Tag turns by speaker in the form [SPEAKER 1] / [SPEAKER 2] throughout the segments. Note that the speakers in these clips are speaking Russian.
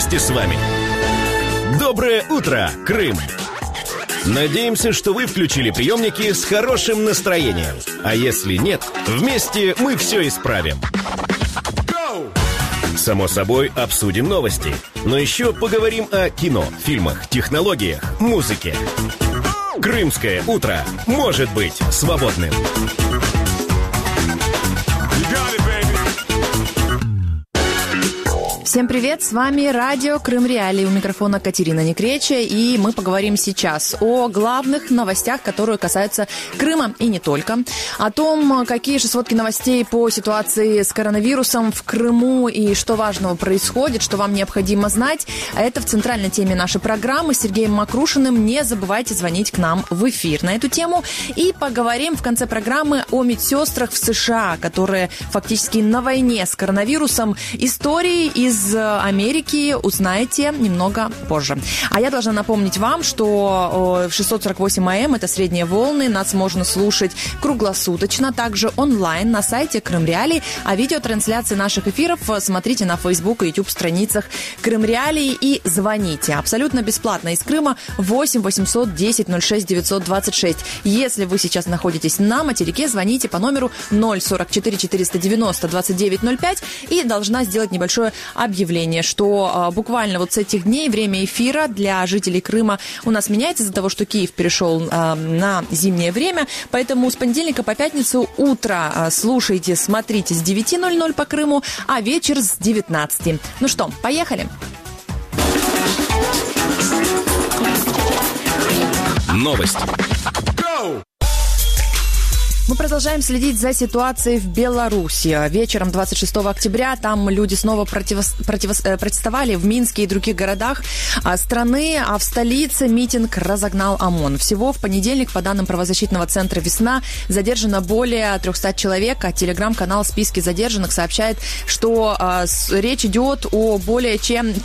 [SPEAKER 1] вместе с вами. Доброе утро, Крым! Надеемся, что вы включили приемники с хорошим настроением. А если нет, вместе мы все исправим. Само собой, обсудим новости. Но еще поговорим о кино, фильмах, технологиях, музыке. Крымское утро может быть свободным.
[SPEAKER 2] Всем привет, с вами радио Крым Реалии, у микрофона Катерина Некреча, и мы поговорим сейчас о главных новостях, которые касаются Крыма и не только, о том, какие же сводки новостей по ситуации с коронавирусом в Крыму и что важного происходит, что вам необходимо знать. Это в центральной теме нашей программы с Сергеем Макрушиным. Не забывайте звонить к нам в эфир на эту тему, и поговорим в конце программы о медсестрах в США, которые фактически на войне с коронавирусом. Истории из Америки узнаете немного позже. А я должна напомнить вам, что 648 АМ – это средние волны. Нас можно слушать круглосуточно, также онлайн на сайте Крым Реалии. А видеотрансляции наших эфиров смотрите на Facebook и YouTube страницах Крым Реалии и звоните. Абсолютно бесплатно из Крыма 8 800 10 06 926. Если вы сейчас находитесь на материке, звоните по номеру 044 490 2905 и должна сделать небольшое объявление, что буквально вот с этих дней время эфира для жителей Крыма у нас меняется из-за того, что Киев перешел на зимнее время, поэтому с понедельника по пятницу утро слушайте, смотрите с 9:00 по Крыму, а вечер с 19. Ну что, поехали!
[SPEAKER 1] Новости.
[SPEAKER 2] Мы продолжаем следить за ситуацией в Беларуси. Вечером 26 октября там люди снова протестовали в Минске и других городах страны, а в столице митинг разогнал ОМОН. Всего в понедельник, по данным правозащитного центра «Весна», задержано более 300 человек, а телеграм-канал «Списки задержанных» сообщает, что речь идет о более чем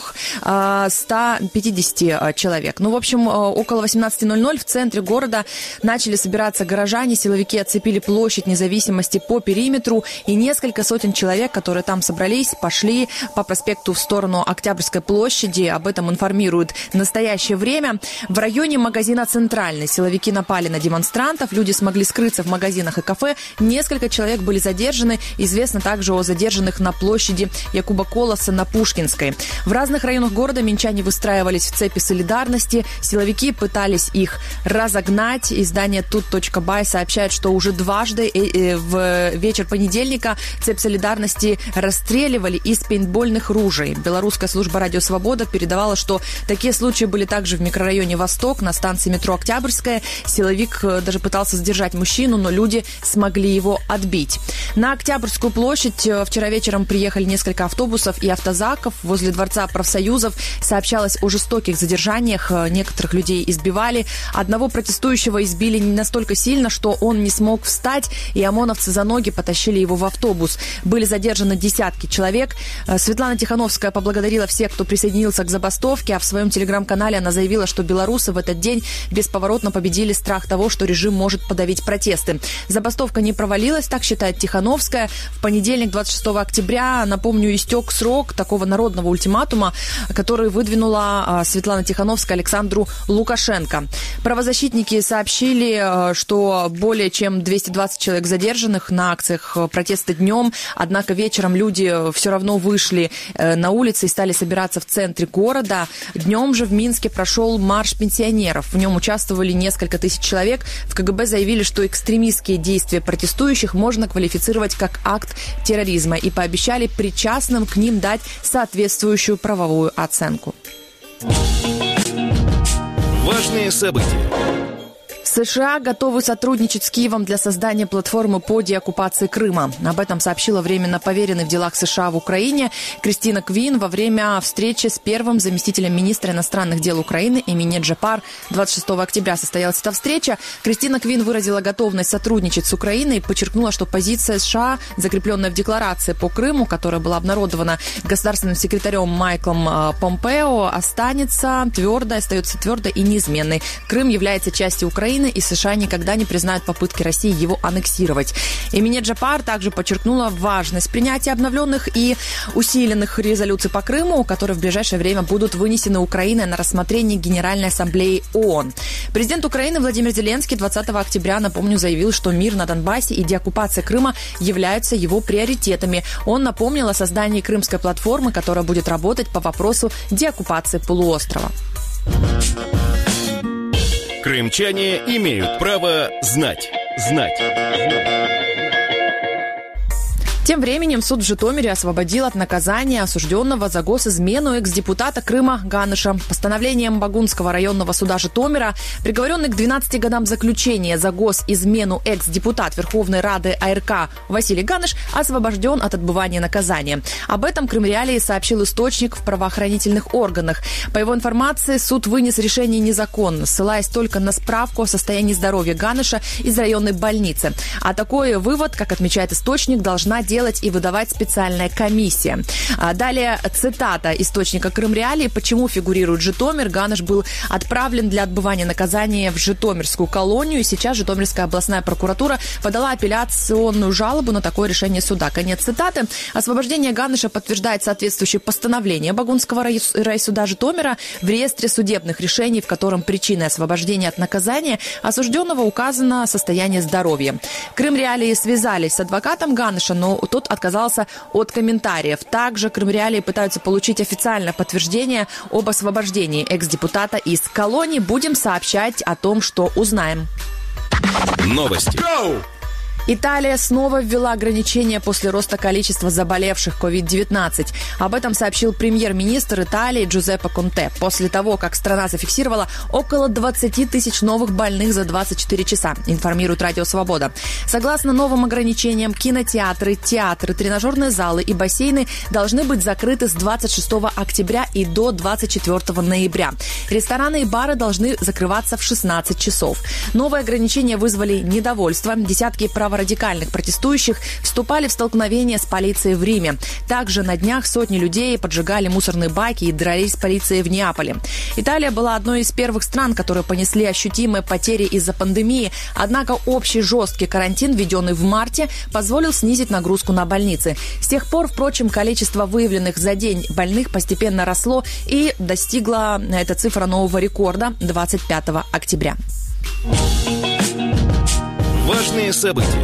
[SPEAKER 2] 450 человек. Ну, в общем, около 18:00 в центре города начали собираться горожане, силовики отцепили площадь Независимости по периметру, и несколько сотен человек, которые там собрались, пошли по проспекту в сторону Октябрьской площади. Об этом информирует «Настоящее время». В районе магазина «Центральный» силовики напали на демонстрантов, люди смогли скрыться в магазинах и кафе, несколько человек были задержаны. Известно также о задержанных на площади Якуба Колоса на Пушкинской. В разных районах города минчане выстраивались в цепи солидарности, силовики пытались их разогнать. Издание тут.бай сообщает, что уже дважды в вечер понедельника цепь солидарности расстреливали из пейнтбольных ружей. Белорусская служба «Радио Свобода» передавала, что такие случаи были также в микрорайоне «Восток» на станции метро Октябрьская. Силовик даже пытался задержать мужчину, но люди смогли его отбить. На Октябрьскую площадь вчера вечером приехали несколько автобусов и автозаков. Возле Дворца профсоюзов сообщалось о жестоких задержаниях. Некоторых людей избивали. Одного протестующего избили не настолько сильно, что он не смог встать, и ОМОНовцы за ноги потащили его в автобус. Были задержаны десятки человек. Светлана Тихановская поблагодарила всех, кто присоединился к забастовке, а в своем телеграм-канале она заявила, что белорусы в этот день бесповоротно победили страх того, что режим может подавить протесты. Забастовка не провалилась, так считает Тихановская. В понедельник, 26 октября, напомню, истек срок такого народного ультиматума, который выдвинула Светлана Тихановская Александру Лукашенко. Правозащитники сообщили, что более чем 220 человек задержанных на акциях протеста днем, однако вечером люди все равно вышли на улицы и стали собираться в центре города. Днем же в Минске прошел марш пенсионеров. В нем участвовали несколько тысяч человек. В КГБ заявили, что экстремистские действия протестующих можно квалифицировать как акт терроризма и пообещали причастным к ним дать соответствующую правовую оценку.
[SPEAKER 1] Важные события.
[SPEAKER 2] США готовы сотрудничать с Киевом для создания платформы по деоккупации Крыма. Об этом сообщила временно поверенный в делах США в Украине Кристина Квин во время встречи с первым заместителем министра иностранных дел Украины Эмине Джапар. 26 октября состоялась эта встреча. Кристина Квин выразила готовность сотрудничать с Украиной и подчеркнула, что позиция США, закрепленная в декларации по Крыму, которая была обнародована государственным секретарем Майклом Помпео, остается твердой и неизменной. Крым является частью Украины и США никогда не признают попытки России его аннексировать. Эмине Джапар также подчеркнула важность принятия обновленных и усиленных резолюций по Крыму, которые в ближайшее время будут вынесены Украиной на рассмотрение Генеральной Ассамблеи ООН. Президент Украины Владимир Зеленский 20 октября, напомню, заявил, что мир на Донбассе и деоккупация Крыма являются его приоритетами. Он напомнил о создании крымской платформы, которая будет работать по вопросу деоккупации полуострова.
[SPEAKER 1] Крымчане имеют право знать.
[SPEAKER 2] Тем временем суд в Житомире освободил от наказания осужденного за госизмену экс-депутата Крыма Ганыша. Постановлением Багунского районного суда Житомира приговоренный к 12 годам заключения за госизмену экс-депутат Верховной Рады АРК Василий Ганыш освобожден от отбывания наказания. Об этом Крымреалии сообщил источник в правоохранительных органах. По его информации, суд вынес решение незаконно, ссылаясь только на справку о состоянии здоровья Ганыша из районной больницы. А такой вывод, как отмечает источник, должна делать и выдавать специальная комиссия. Далее цитата источника Крымреалии. Почему фигурирует Житомир? Ганыш был отправлен для отбывания наказания в Житомирскую колонию. И сейчас Житомирская областная прокуратура подала апелляционную жалобу на такое решение суда. Конец цитаты. Освобождение Ганыша подтверждает соответствующее постановление Багунского райсуда Житомира в реестре судебных решений, в котором причиной освобождения от наказания осужденного указано состояние здоровья. Крымреалии связались с адвокатом Ганыша, но тот отказался от комментариев. Также Крымреалии пытаются получить официальное подтверждение об освобождении экс-депутата из колонии. Будем сообщать о том, что узнаем.
[SPEAKER 1] Новости.
[SPEAKER 2] Италия снова ввела ограничения после роста количества заболевших COVID-19. Об этом сообщил премьер-министр Италии Джузеппе Конте после того, как страна зафиксировала около 20 тысяч новых больных за 24 часа, информирует Радио Свобода. Согласно новым ограничениям, кинотеатры, театры, тренажерные залы и бассейны должны быть закрыты с 26 октября и до 24 ноября. Рестораны и бары должны закрываться в 16 часов. Новые ограничения вызвали недовольство. Десятки праворадикальных протестующих вступали в столкновение с полицией в Риме. Также на днях сотни людей поджигали мусорные баки и дрались с полицией в Неаполе. Италия была одной из первых стран, которые понесли ощутимые потери из-за пандемии. Однако общий жесткий карантин, введенный в марте, позволил снизить нагрузку на больницы. С тех пор, впрочем, количество выявленных за день больных постепенно росло и достигла эта цифра нового рекорда 25 октября.
[SPEAKER 1] Важные события.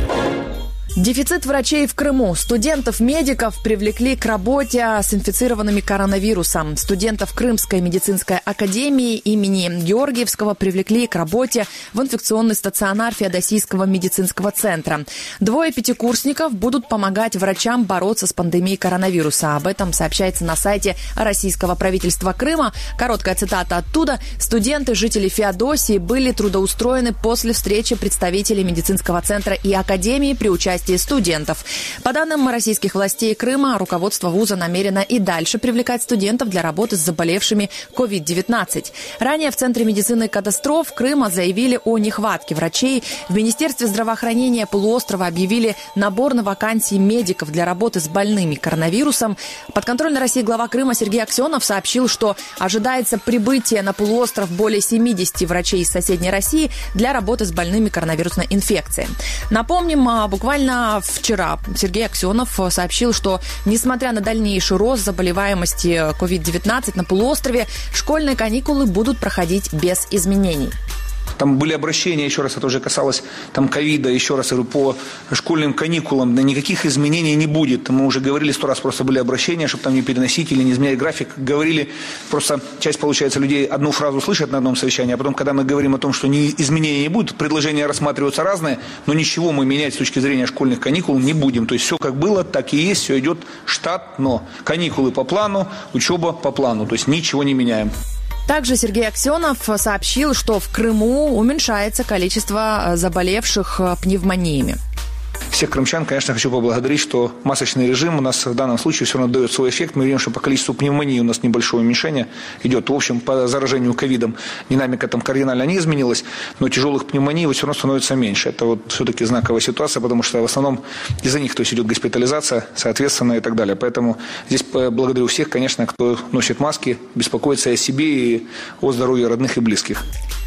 [SPEAKER 2] Дефицит врачей в Крыму. Студентов-медиков привлекли к работе с инфицированными коронавирусом. Студентов Крымской медицинской академии имени Георгиевского привлекли к работе в инфекционный стационар Феодосийского медицинского центра. 2 пятикурсников будут помогать врачам бороться с пандемией коронавируса. Об этом сообщается на сайте российского правительства Крыма. Короткая цитата оттуда. Студенты, жители Феодосии были трудоустроены после встречи представителей медицинского центра и академии при участии студентов. По данным российских властей Крыма, руководство вуза намерено и дальше привлекать студентов для работы с заболевшими COVID-19. Ранее в Центре медицины катастроф Крыма заявили о нехватке врачей. В Министерстве здравоохранения полуострова объявили набор на вакансии медиков для работы с больными коронавирусом. Подконтрольный России глава Крыма Сергей Аксенов сообщил, что ожидается прибытие на полуостров более 70 врачей из соседней России для работы с больными коронавирусной инфекцией. Напомним, буквально вчера Сергей Аксенов сообщил, что, несмотря на дальнейший рост заболеваемости COVID-19 на полуострове, школьные каникулы будут проходить без изменений.
[SPEAKER 3] Там были обращения, еще раз, это уже касалось там ковида, еще раз, по школьным каникулам, да никаких изменений не будет. Мы уже говорили 100 раз, просто были обращения, чтобы там не переносить или не изменять график. Говорили, просто часть, получается, людей одну фразу слышат на одном совещании, а потом, когда мы говорим о том, что изменений не будет, предложения рассматриваются разные, но ничего мы менять с точки зрения школьных каникул не будем. То есть все как было, так и есть, все идет штатно. Каникулы по плану, учеба по плану, то есть ничего не меняем.
[SPEAKER 2] Также Сергей Аксенов сообщил, что в Крыму уменьшается количество заболевших пневмониями.
[SPEAKER 3] Всех крымчан, конечно, хочу поблагодарить, что масочный режим у нас в данном случае все равно дает свой эффект. Мы видим, что по количеству пневмонии у нас небольшое уменьшение идет. В общем, по заражению ковидом динамика там кардинально не изменилась, но тяжелых пневмоний все равно становится меньше. Это вот все-таки знаковая ситуация, потому что в основном из-за них, то есть идет госпитализация, соответственно, и так далее. Поэтому здесь благодарю всех, конечно, кто носит маски, беспокоится о себе и о здоровье родных и близких.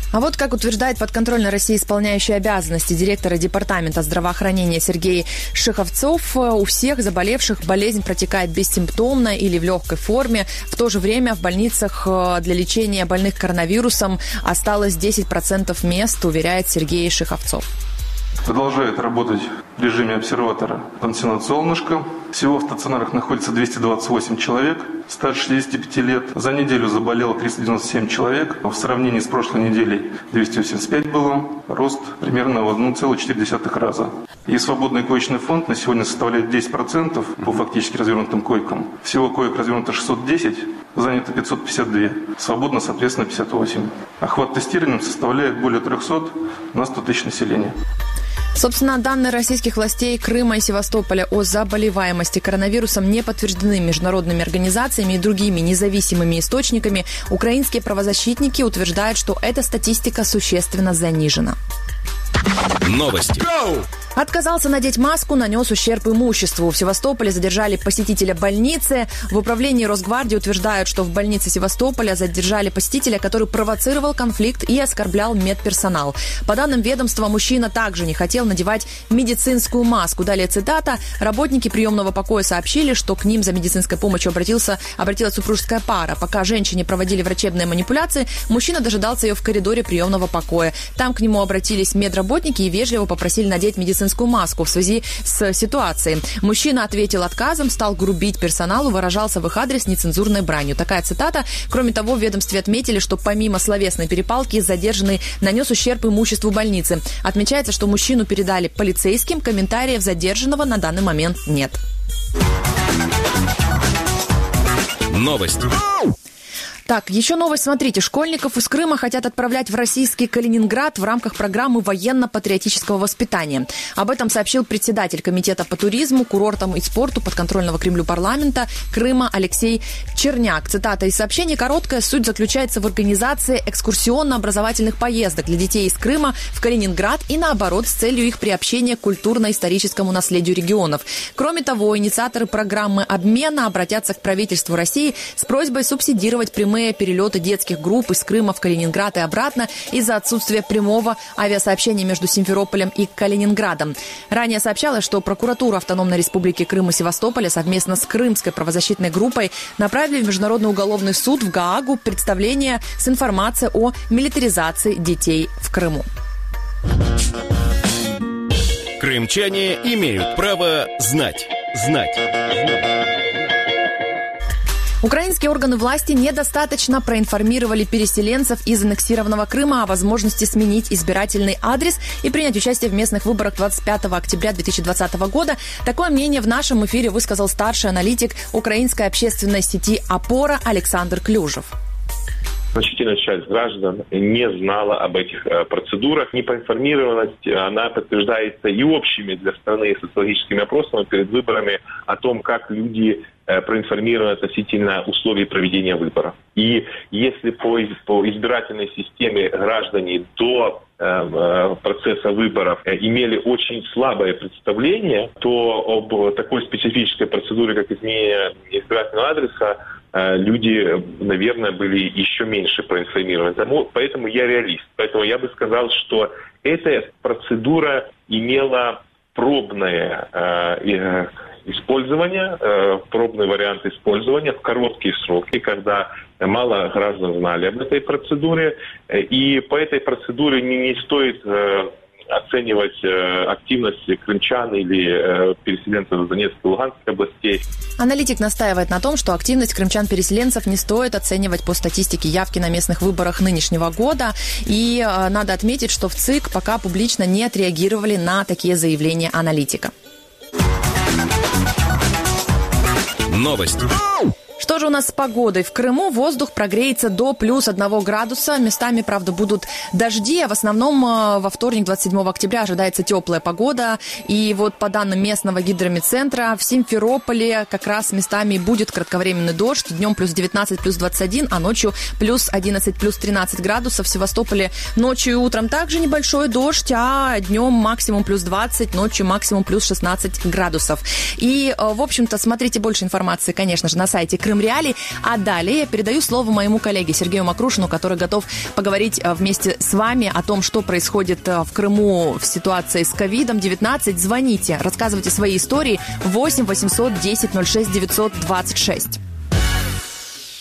[SPEAKER 2] А вот как утверждает подконтрольной России исполняющий обязанности директора Департамента здравоохранения Сергей Шеховцов, у всех заболевших болезнь протекает бессимптомно или в легкой форме. В то же время в больницах для лечения больных коронавирусом осталось 10% мест, уверяет Сергей Шеховцов.
[SPEAKER 4] Продолжает работать в режиме обсерватора пансионат «Солнышко». Всего в стационарах находится 228 человек старше 65 лет. За неделю заболело 397 человек. В сравнении с прошлой неделей 285 было. Рост примерно в 1,4 раза. И свободный коечный фонд на сегодня составляет 10% по фактически развернутым койкам. Всего коек развернуто 610, занято 552. Свободно, соответственно, 58. Охват тестированием составляет более 300 на 100 тысяч населения.
[SPEAKER 2] Собственно, данные российских властей Крыма и Севастополя о заболеваемости коронавирусом не подтверждены международными организациями и другими независимыми источниками. Украинские правозащитники утверждают, что эта статистика существенно занижена.
[SPEAKER 1] Новости.
[SPEAKER 2] Отказался надеть маску, нанес ущерб имуществу. В Севастополе задержали посетителя больницы. В управлении Росгвардии утверждают, что в больнице Севастополя задержали посетителя, который провоцировал конфликт и оскорблял медперсонал. По данным ведомства, мужчина также не хотел надевать медицинскую маску. Далее цитата. Работники приемного покоя сообщили, что к ним за медицинской помощью обратилась супружеская пара. Пока женщине проводили врачебные манипуляции, мужчина дожидался ее в коридоре приемного покоя. Там к нему обратились медработники и вежливо попросили надеть медицинскую маску в связи с ситуацией. Мужчина ответил отказом, стал грубить персоналу, выражался в их адрес нецензурной бранью. Такая цитата. Кроме того, в ведомстве отметили, что помимо словесной перепалки задержанный нанес ущерб имуществу больницы. Отмечается, что мужчину передали полицейским, комментариев задержанного на данный момент нет.
[SPEAKER 1] Новости.
[SPEAKER 2] Так, еще новость. Смотрите, школьников из Крыма хотят отправлять в российский Калининград в рамках программы военно-патриотического воспитания. Об этом сообщил председатель комитета по туризму, курортам и спорту подконтрольного Кремлю парламента Крыма Алексей Черняк. Цитата из сообщения короткая. Суть заключается в организации экскурсионно-образовательных поездок для детей из Крыма в Калининград и наоборот с целью их приобщения к культурно-историческому наследию регионов. Кроме того, инициаторы программы обмена обратятся к правительству России с просьбой субсидировать прямые перелеты детских групп из Крыма в Калининград и обратно из-за отсутствия прямого авиасообщения между Симферополем и Калининградом. Ранее сообщалось, что прокуратура Автономной Республики Крым и Севастополя совместно с Крымской правозащитной группой направили в Международный уголовный суд в Гаагу представление с информацией о милитаризации детей в Крыму.
[SPEAKER 1] Крымчане имеют право знать.
[SPEAKER 2] Украинские органы власти недостаточно проинформировали переселенцев из аннексированного Крыма о возможности сменить избирательный адрес и принять участие в местных выборах 25 октября 2020 года. Такое мнение в нашем эфире высказал старший аналитик украинской общественной сети «Опора» Александр Клюжев.
[SPEAKER 5] Значительная часть граждан не знала об этих процедурах. Непроинформированность, она подтверждается и общими для страны социологическими опросами перед выборами о том, как люди проинформированы относительно условий проведения выборов. И если по избирательной системе граждане до процесса выборов имели очень слабое представление, то об такой специфической процедуре, как изменение избирательного адреса, люди, наверное, были еще меньше проинформированы. Поэтому я реалист. Поэтому я бы сказал, что эта процедура имела пробное использование, пробный вариант использования в короткие сроки, когда мало граждан знали об этой процедуре. И по этой процедуре не стоит оценивать активность крымчан или переселенцев из Донецкой и Луганской областей.
[SPEAKER 2] Аналитик настаивает на том, что активность крымчан-переселенцев не стоит оценивать по статистике явки на местных выборах нынешнего года. И надо отметить, что в ЦИК пока публично не отреагировали на такие заявления аналитика.
[SPEAKER 1] Новости.
[SPEAKER 2] Что же у нас с погодой? В Крыму воздух прогреется до плюс 1 градуса. Местами, правда, будут дожди, а в основном во вторник, 27 октября, ожидается теплая погода. И вот по данным местного гидромедцентра, в Симферополе как раз местами будет кратковременный дождь. Днем плюс 19, плюс 21, а ночью плюс 11, плюс 13 градусов. В Севастополе ночью и утром также небольшой дождь, а днем максимум плюс 20, ночью максимум плюс 16 градусов. И, в общем-то, смотрите больше информации, конечно же, на сайте Крым Мемориале. А далее я передаю слово моему коллеге Сергею Макрушину, который готов поговорить вместе с вами о том, что происходит в Крыму в ситуации с COVID-19. Звоните, рассказывайте свои истории. 8 800 10 06 926.